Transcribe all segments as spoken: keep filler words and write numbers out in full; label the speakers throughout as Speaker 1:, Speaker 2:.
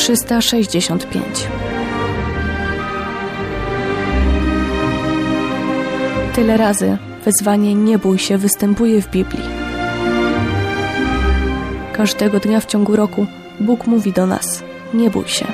Speaker 1: trzysta sześćdziesiąt pięć. Tyle razy wezwanie nie bój się występuje w Biblii. Każdego dnia w ciągu roku Bóg mówi do nas: nie bój się.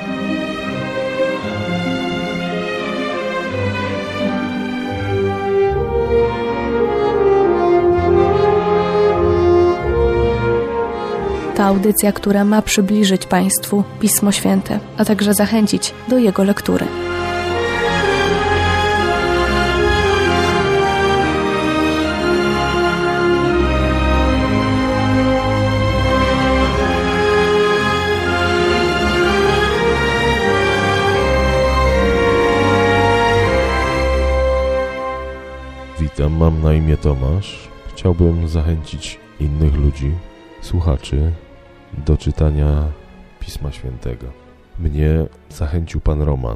Speaker 1: To audycja, która ma przybliżyć Państwu Pismo Święte, a także zachęcić do jego lektury.
Speaker 2: Witam, mam na imię Tomasz. Chciałbym zachęcić innych ludzi, słuchaczy, do czytania Pisma Świętego. Mnie zachęcił pan Roman,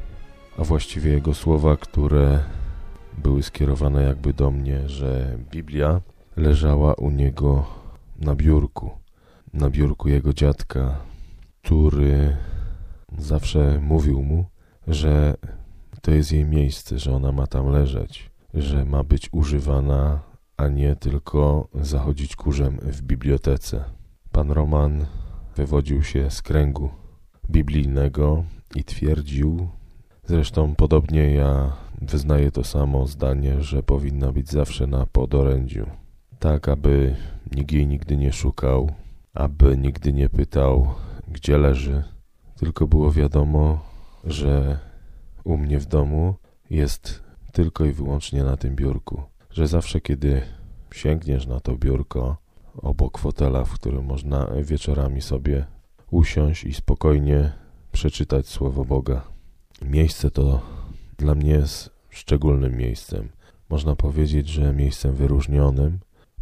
Speaker 2: a właściwie jego słowa, które były skierowane jakby do mnie, że Biblia leżała u niego na biurku, na biurku jego dziadka, który zawsze mówił mu, że to jest jej miejsce, że ona ma tam leżeć, że ma być używana, a nie tylko zachodzić kurzem w bibliotece. Pan Roman wywodził się z kręgu biblijnego i twierdził, zresztą podobnie ja wyznaję to samo zdanie, że powinna być zawsze na podorędziu. Tak, aby nikt jej nigdy nie szukał, aby nigdy nie pytał, gdzie leży, tylko było wiadomo, że u mnie w domu jest tylko i wyłącznie na tym biurku. Że zawsze, kiedy sięgniesz na to biurko obok fotela, w którym można wieczorami sobie usiąść i spokojnie przeczytać Słowo Boga. Miejsce to dla mnie jest szczególnym miejscem. Można powiedzieć, że miejscem wyróżnionym,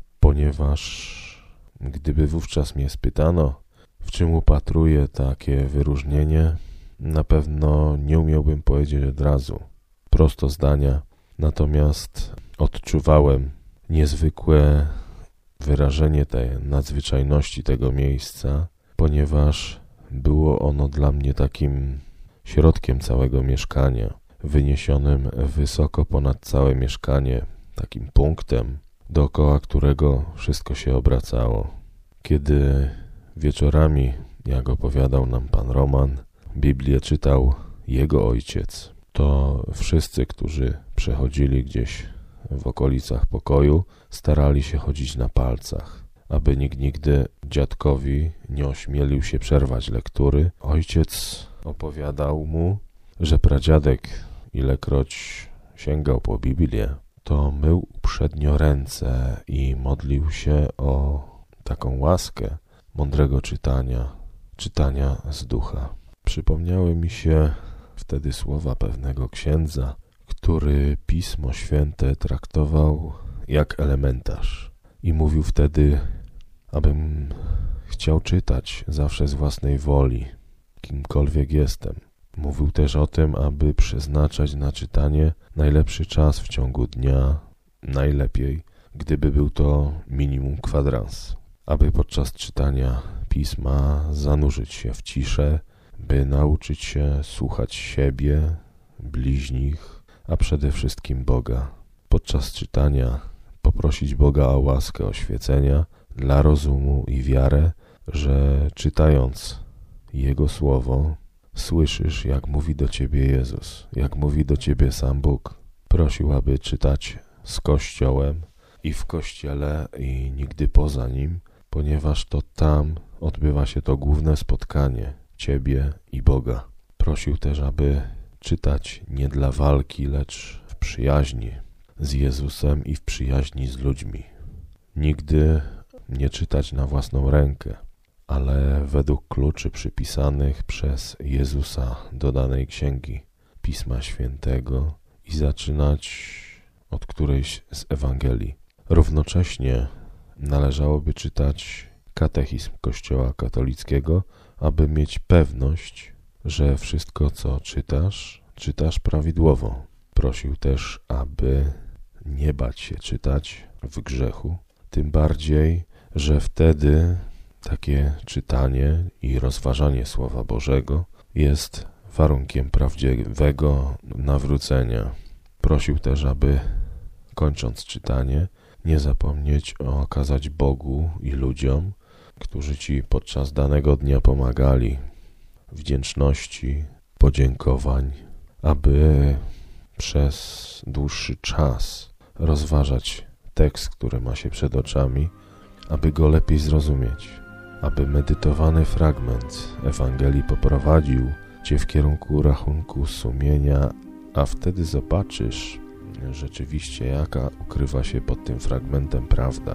Speaker 2: ponieważ gdyby wówczas mnie spytano, w czym upatruję takie wyróżnienie, na pewno nie umiałbym powiedzieć od razu prosto zdania. Natomiast odczuwałem niezwykłe wyrażenie tej nadzwyczajności tego miejsca, ponieważ było ono dla mnie takim środkiem całego mieszkania, wyniesionym wysoko ponad całe mieszkanie, takim punktem, dookoła którego wszystko się obracało. Kiedy wieczorami, jak opowiadał nam pan Roman, Biblię czytał jego ojciec, to wszyscy, którzy przechodzili gdzieś w okolicach pokoju, starali się chodzić na palcach, aby nikt nigdy dziadkowi nie ośmielił się przerwać lektury. Ojciec opowiadał mu, że pradziadek, ilekroć sięgał po Biblię, to mył uprzednio ręce i modlił się o taką łaskę mądrego czytania, czytania z ducha. Przypomniały mi się wtedy słowa pewnego księdza, który Pismo Święte traktował jak elementarz i mówił wtedy, abym chciał czytać zawsze z własnej woli, kimkolwiek jestem. Mówił też o tym, aby przeznaczać na czytanie najlepszy czas w ciągu dnia, najlepiej, gdyby był to minimum kwadrans, aby podczas czytania Pisma zanurzyć się w ciszę, by nauczyć się słuchać siebie, bliźnich, a przede wszystkim Boga. Podczas czytania poprosić Boga o łaskę oświecenia dla rozumu i wiarę, że czytając Jego Słowo słyszysz, jak mówi do Ciebie Jezus, jak mówi do Ciebie sam Bóg. Prosił, aby czytać z Kościołem i w Kościele i nigdy poza nim, ponieważ to tam odbywa się to główne spotkanie Ciebie i Boga. Prosił też, aby czytać nie dla walki, lecz w przyjaźni z Jezusem i w przyjaźni z ludźmi. Nigdy nie czytać na własną rękę, ale według kluczy przypisanych przez Jezusa do danej księgi Pisma Świętego i zaczynać od którejś z Ewangelii. Równocześnie należałoby czytać katechizm Kościoła katolickiego, aby mieć pewność, że wszystko, co czytasz, czytasz prawidłowo. Prosił też, aby nie bać się czytać w grzechu, tym bardziej, że wtedy Takie czytanie i rozważanie Słowa Bożego jest warunkiem prawdziwego nawrócenia. Prosił też, aby kończąc czytanie, nie zapomnieć okazać Bogu i ludziom, którzy Ci podczas danego dnia pomagali, wdzięczności, podziękowań, aby przez dłuższy czas rozważać tekst, który ma się przed oczami, aby go lepiej zrozumieć, aby medytowany fragment Ewangelii poprowadził Cię w kierunku rachunku sumienia, a wtedy zobaczysz rzeczywiście, jaka ukrywa się pod tym fragmentem prawda.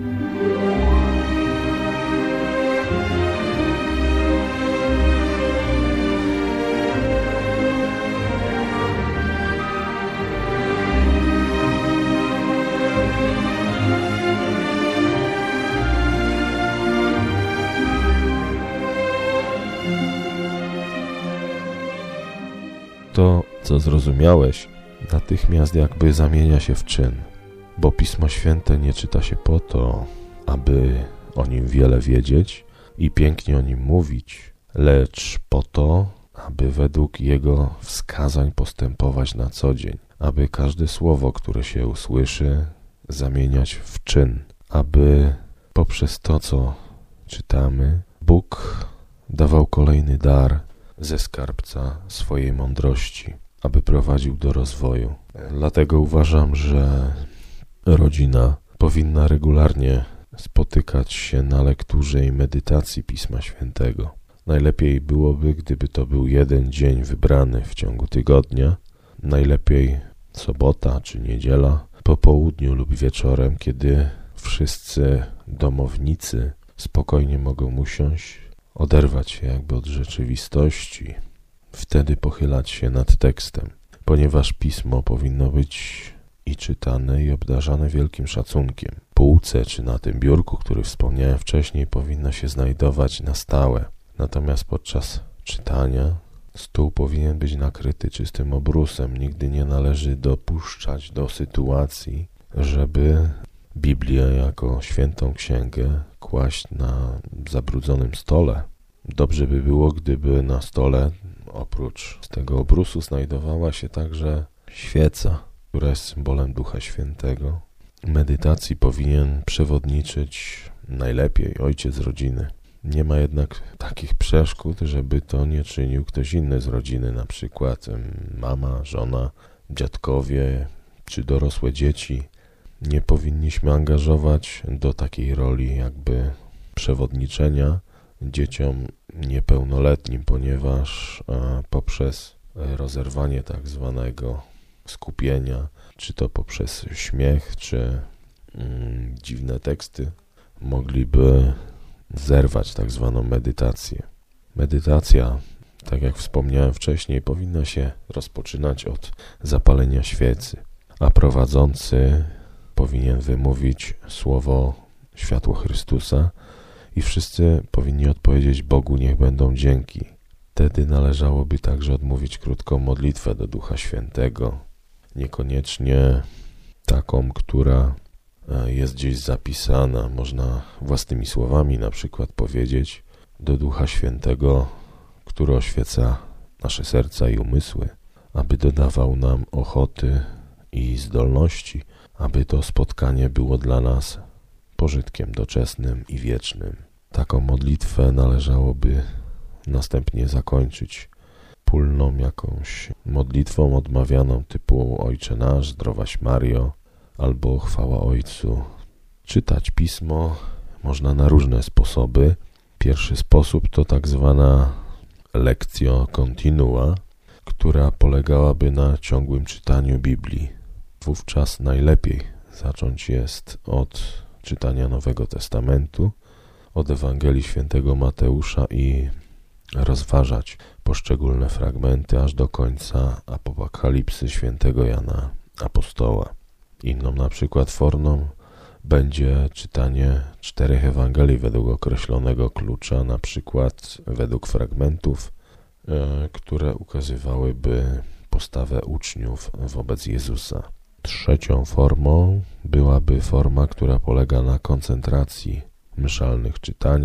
Speaker 2: To, co zrozumiałeś, natychmiast jakby zamienia się w czyn, bo Pismo Święte nie czyta się po to, aby o nim wiele wiedzieć i pięknie o nim mówić, lecz po to, aby według jego wskazań postępować na co dzień, aby każde słowo, które się usłyszy, zamieniać w czyn, aby poprzez to, co czytamy, Bóg dawał kolejny dar ze skarbca swojej mądrości, aby prowadził do rozwoju. Dlatego uważam, że rodzina powinna regularnie spotykać się na lekturze i medytacji Pisma Świętego. Najlepiej byłoby, gdyby to był jeden dzień wybrany w ciągu tygodnia, najlepiej sobota czy niedziela, po południu lub wieczorem, kiedy wszyscy domownicy spokojnie mogą usiąść, oderwać się jakby od rzeczywistości, wtedy pochylać się nad tekstem, ponieważ Pismo powinno być i czytane, i obdarzane wielkim szacunkiem. Półce czy na tym biurku, który wspomniałem wcześniej, powinno się znajdować na stałe. Natomiast podczas czytania stół powinien być nakryty czystym obrusem. Nigdy nie należy dopuszczać do sytuacji, żeby Biblię jako świętą księgę kłaść na zabrudzonym stole. Dobrze by było, gdyby na stole oprócz tego obrusu znajdowała się także świeca, która jest symbolem Ducha Świętego. Medytacji powinien przewodniczyć najlepiej ojciec rodziny. Nie ma jednak takich przeszkód, żeby to nie czynił ktoś inny z rodziny, na przykład mama, żona, dziadkowie czy dorosłe dzieci. Nie powinniśmy angażować do takiej roli jakby przewodniczenia dzieciom niepełnoletnim, ponieważ poprzez rozerwanie tak zwanego skupienia, czy to poprzez śmiech, czy mm, dziwne teksty, mogliby zerwać tak zwaną medytację. Medytacja, tak jak wspomniałem wcześniej, powinna się rozpoczynać od zapalenia świecy, a prowadzący powinien wymówić słowo światło Chrystusa i wszyscy powinni odpowiedzieć Bogu: niech będą dzięki. Wtedy należałoby także odmówić krótką modlitwę do Ducha Świętego, niekoniecznie taką, która jest gdzieś zapisana. Można własnymi słowami na przykład powiedzieć do Ducha Świętego, który oświeca nasze serca i umysły, aby dodawał nam ochoty i zdolności, aby to spotkanie było dla nas pożytkiem doczesnym i wiecznym. Taką modlitwę należałoby następnie zakończyć wspólną jakąś modlitwą odmawianą typu Ojcze Nasz, Zdrowaś Mario albo Chwała Ojcu. Czytać Pismo można na różne sposoby. Pierwszy sposób to tak zwana lectio continua, która polegałaby na ciągłym czytaniu Biblii. Wówczas najlepiej zacząć jest od czytania Nowego Testamentu, od Ewangelii Świętego Mateusza i rozważać poszczególne fragmenty aż do końca Apokalipsy Świętego Jana Apostoła. Inną na przykład formą będzie czytanie czterech Ewangelii według określonego klucza, na przykład według fragmentów, e, które ukazywałyby postawę uczniów wobec Jezusa. Trzecią formą byłaby forma, która polega na koncentracji, mszalnych czytaniach,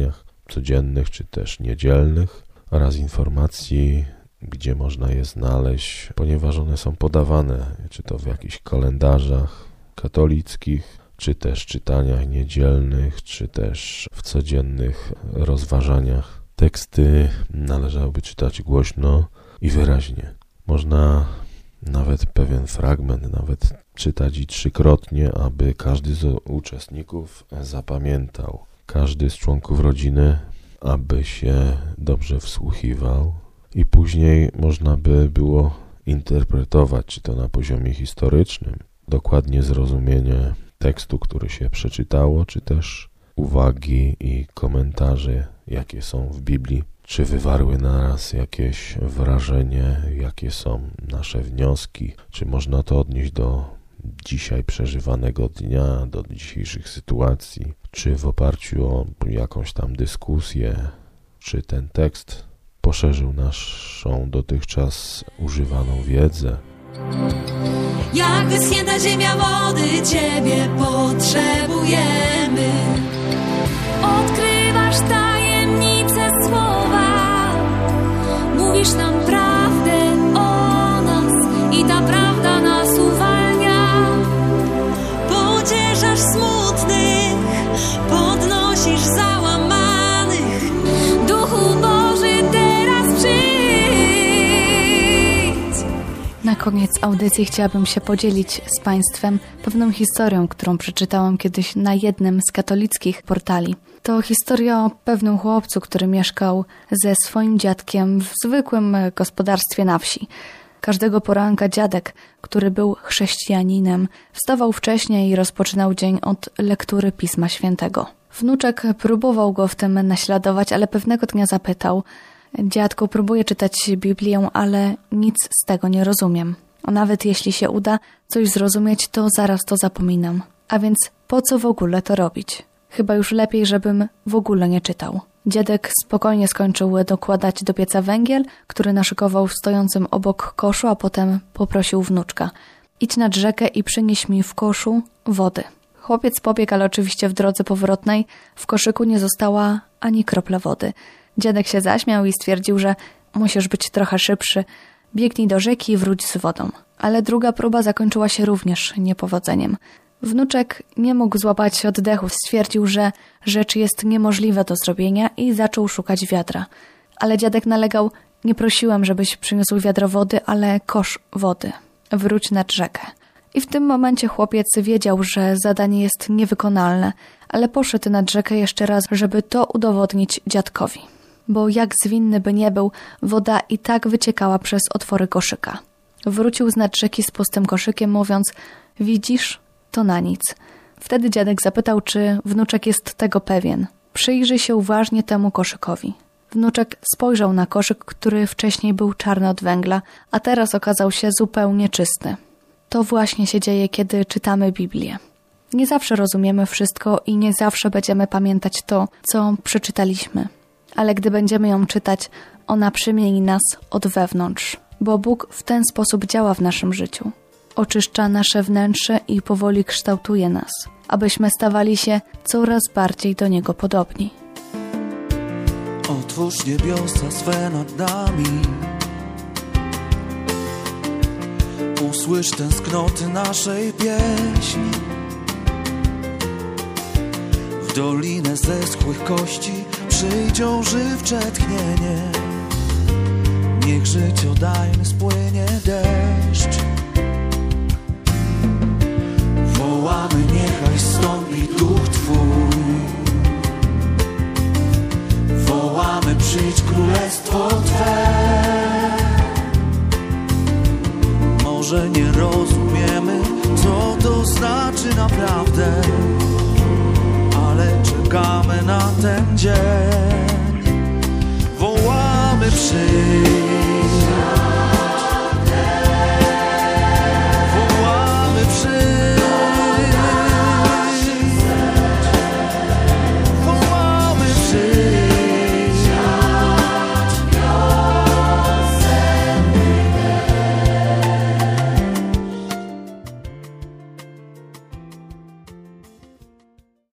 Speaker 2: codziennych czy też niedzielnych oraz informacji, gdzie można je znaleźć, ponieważ one są podawane, czy to w jakichś kalendarzach katolickich, czy też czytaniach niedzielnych, czy też w codziennych rozważaniach. Teksty należałoby czytać głośno i wyraźnie. Można nawet pewien fragment nawet czytać i trzykrotnie, aby każdy z uczestników zapamiętał. Każdy z członków rodziny, aby się dobrze wsłuchiwał i później można by było interpretować, czy to na poziomie historycznym, dokładnie zrozumienie tekstu, który się przeczytało, czy też uwagi i komentarze, jakie są w Biblii, czy wywarły na nas jakieś wrażenie, jakie są nasze wnioski, czy można to odnieść do dzisiaj przeżywanego dnia, do dzisiejszych sytuacji, czy w oparciu o jakąś tam dyskusję, czy ten tekst poszerzył naszą dotychczas używaną wiedzę.
Speaker 3: Jak wyschnięta ziemia wody, Ciebie potrzebujemy. Odkrywasz tajemnice słowa, mówisz nam prawdę o nas i ta prawda nas uwalnia. Pocieszasz smutnych, podnosisz załamanych. Duchu Boży, teraz przyjdź.
Speaker 1: Na koniec audycji chciałabym się podzielić z Państwem pewną historią, którą przeczytałam kiedyś na jednym z katolickich portali. To historia o pewnym chłopcu, który mieszkał ze swoim dziadkiem w zwykłym gospodarstwie na wsi. Każdego poranka dziadek, który był chrześcijaninem, wstawał wcześniej i rozpoczynał dzień od lektury Pisma Świętego. Wnuczek próbował go w tym naśladować, ale pewnego dnia zapytał: dziadku, próbuję czytać Biblię, ale nic z tego nie rozumiem. A nawet jeśli się uda coś zrozumieć, to zaraz to zapominam. A więc po co w ogóle to robić? Chyba już lepiej, żebym w ogóle nie czytał. Dziadek spokojnie skończył dokładać do pieca węgiel, który naszykował w stojącym obok koszu, a potem poprosił wnuczka: idź nad rzekę i przynieś mi w koszu wody. Chłopiec pobiegł, ale oczywiście w drodze powrotnej w koszyku nie została ani kropla wody. Dziadek się zaśmiał i stwierdził, że musisz być trochę szybszy. Biegnij do rzeki i wróć z wodą. Ale druga próba zakończyła się również niepowodzeniem. Wnuczek nie mógł złapać oddechu. Stwierdził, że rzecz jest niemożliwa do zrobienia i zaczął szukać wiadra. Ale dziadek nalegał: nie prosiłem, żebyś przyniósł wiadro wody, ale kosz wody. Wróć nad rzekę. I w tym momencie chłopiec wiedział, że zadanie jest niewykonalne, ale poszedł nad rzekę jeszcze raz, żeby to udowodnić dziadkowi. Bo jak zwinny by nie był, woda i tak wyciekała przez otwory koszyka. Wrócił z nad rzeki z pustym koszykiem, mówiąc: widzisz, to na nic. Wtedy dziadek zapytał, czy wnuczek jest tego pewien. Przyjrzyj się uważnie temu koszykowi. Wnuczek spojrzał na koszyk, który wcześniej był czarny od węgla, a teraz okazał się zupełnie czysty. To właśnie się dzieje, kiedy czytamy Biblię. Nie zawsze rozumiemy wszystko i nie zawsze będziemy pamiętać to, co przeczytaliśmy. Ale gdy będziemy ją czytać, ona przemieni nas od wewnątrz, bo Bóg w ten sposób działa w naszym życiu. Oczyszcza nasze wnętrze i powoli kształtuje nas, abyśmy stawali się coraz bardziej do Niego podobni.
Speaker 4: Otwórz niebiosa swe nad nami, usłysz tęsknoty naszej pieśni. W dolinę zeschłych kości przyjdzie żywcze tchnienie. Niech życiodajny spłynie deszcz. Wołamy, niechaj zstąpi Duch Twój. Wołamy, przyjdź królestwo Twe. Może nie rozumiemy, co to znaczy naprawdę, ale czekamy na ten dzień. Wołamy, przyjdź.